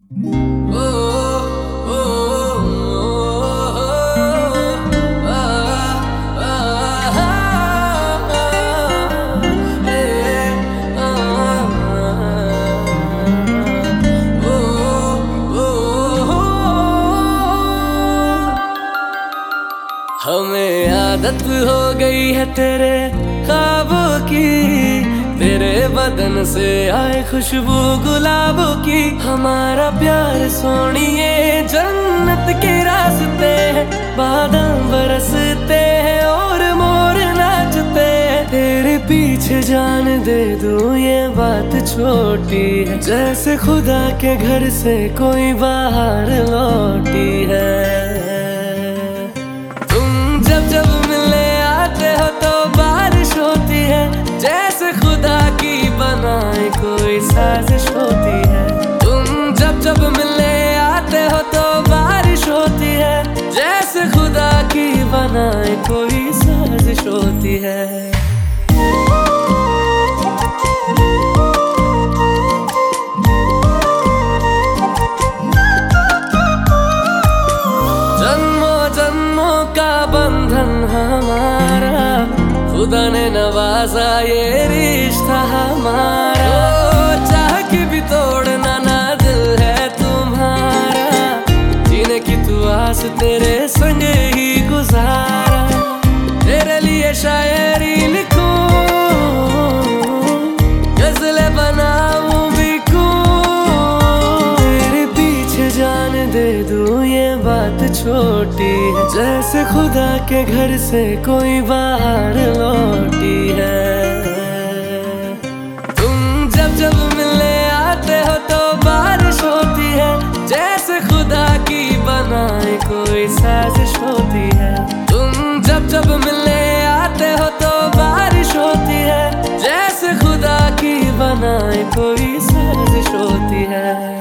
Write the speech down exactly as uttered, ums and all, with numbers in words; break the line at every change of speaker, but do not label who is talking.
हमें आदत हो गई है तेरे ख्वाबों की, तेरे बदन से आए खुशबू गुलाबों की। हमारा प्यार सोनिए जन्नत के रास्ते हैं, बादल बरसते हैं और मोर नाचते हैं। तेरे पीछे जान दे दूं ये बात छोटी है, जैसे खुदा के घर से कोई बाहर लौटी है। जब मिलने आते हो तो बारिश होती है, जैसे खुदा की बनाई कोई साजिश होती है। तुम जब जब मिलने आते हो तो बारिश होती है, जैसे खुदा की बनाई कोई साजिश होती है। बंधन हमारा खुदा ने नवाजा, ये रिश्ता हमारा। चाह के भी तोड़ना ना दिल है तुम्हारा, जीने की तू आस तेरे संग ही गुजारा। तेरे लिए शायरी लिखूं, गज़लें बनाऊं बिकूं, तेरे पीछे जान दे दूं ये बात छोटी है, जैसे खुदा के घर से कोई बाहर लौटी है। तुम जब जब मिलने आते हो तो बारिश होती है, जैसे खुदा की बनाई कोई साजिश होती है। तुम जब जब मिलने आते हो तो बारिश होती है, जैसे खुदा की बनाई कोई साजिश होती है।